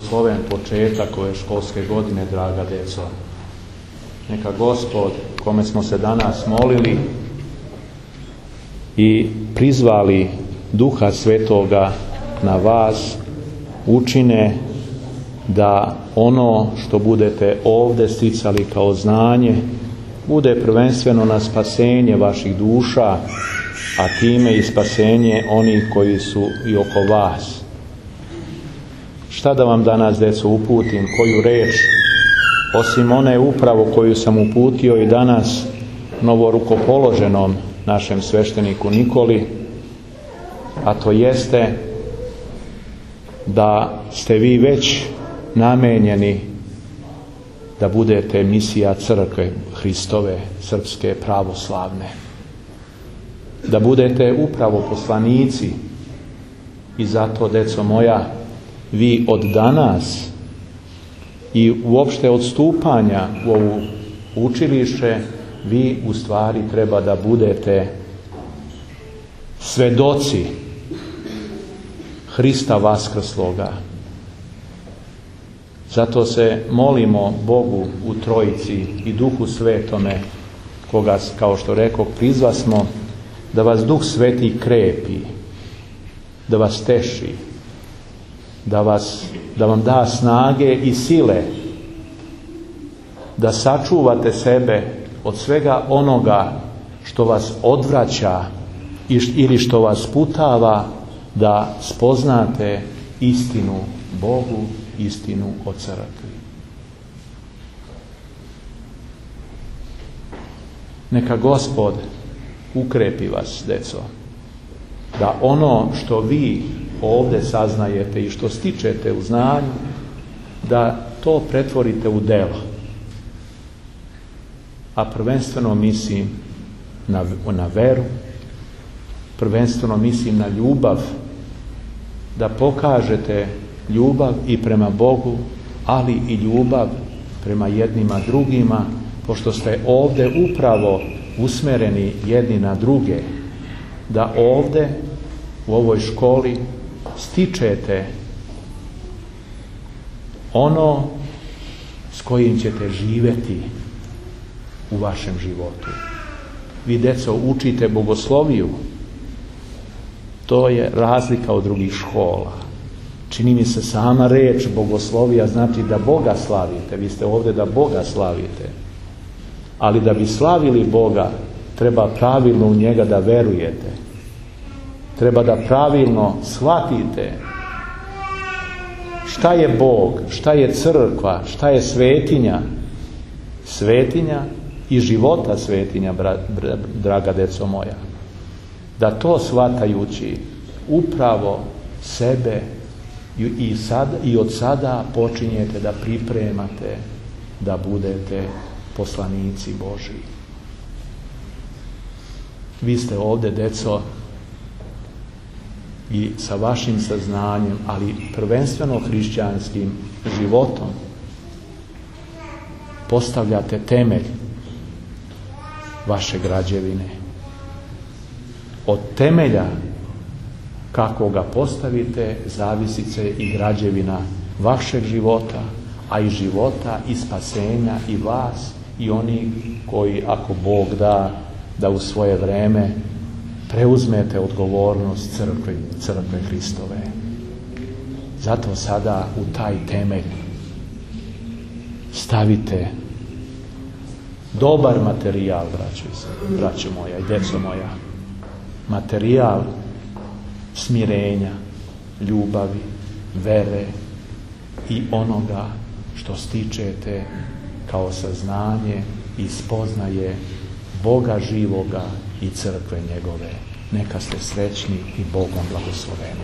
blagosloven početak ove školske godine, draga djeco. Neka Gospod, kome smo se danas molili i prizvali Duha Svetoga na vas, učine da ono što budete ovdje sticali kao znanje bude prvenstveno na spasenje vaših duša, a time i spasenje onih koji su i oko vas. Šta da vam danas, djeco, uputim, koju reč, osim one upravo koju sam uputio i danas novorukopoloženom našem svešteniku Nikoli, a to jeste da ste vi već namenjeni da budete misija crkve Hristove, srpske, pravoslavne. Da budete upravo poslanici i zato, djeco moja, vi od danas i uopšte od stupanja u ovu učilište, vi u stvari treba da budete svedoci Hrista vaskrsloga. Zato se molimo Bogu u Trojici i Duhu Svetome, koga, kao što rekoh, prizvasmo, da vas Duh Sveti krepi, da vas teši, da vam da snage i sile, da sačuvate sebe od svega onoga što vas odvraća ili što vas putava da spoznate istinu Bogu, istinu o crkvi. Neka Gospod ukrepi vas, deco, da ono što vi ovdje saznajete i što stičete u znanju, da to pretvorite u delo. A prvenstveno mislim na veru, prvenstveno mislim na ljubav, da pokažete ljubav i prema Bogu, ali i ljubav prema jednima drugima, pošto ste ovdje upravo usmereni jedni na druge, da ovdje u ovoj školi stičete ono s kojim ćete živjeti u vašem životu. Vi, deco, učite bogosloviju. To je razlika od drugih škola. Čini mi se sama reč bogoslovija znači da Boga slavite. Vi ste ovdje da Boga slavite. Ali da bi slavili Boga, treba pravilno u njega da verujete. Treba da pravilno shvatite šta je Bog, šta je crkva, šta je svetinja. Svetinja i života svetinja, draga deco moja. Da to shvatajući upravo sebe i od sada počinjete da pripremate da budete poslanici Božji. Vi ste ovdje, deco, i sa vašim saznanjem, ali prvenstveno hrišćanskim životom, postavljate temelj vaše građevine. Od temelja kako ga postavite zavisit će i građevina vašeg života, a i života i spasenja i vas i oni koji, ako Bog da u svoje vreme preuzmete odgovornost crkve Hristove. Zato sada u taj temelj stavite dobar materijal, braćo moja i djeco moja. Materijal smirenja, ljubavi, vere i onoga što stičete kao saznanje i spoznaje Boga živoga i crkve njegove. Neka ste srećni i Bogom blagosloveni.